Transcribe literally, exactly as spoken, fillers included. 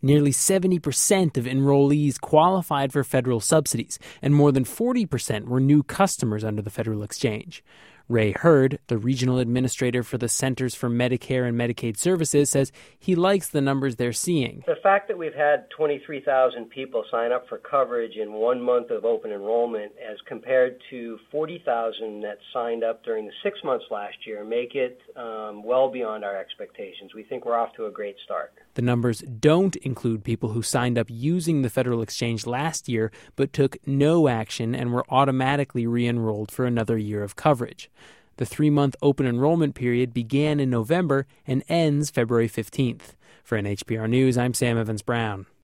Nearly seventy percent of enrollees qualified for federal subsidies, and more than forty percent were new customers under the federal exchange. Ray Hurd, the regional administrator for the Centers for Medicare and Medicaid Services, says he likes the numbers they're seeing. The fact that we've had twenty-three thousand people sign up for coverage in one month of open enrollment as compared to forty thousand that signed up during the six months last year make it um, well beyond our expectations. We think we're off to a great start. The numbers don't include people who signed up using the federal exchange last year but took no action and were automatically re-enrolled for another year of coverage. The three-month open enrollment period began in November and ends February fifteenth. For N H P R News, I'm Sam Evans-Brown.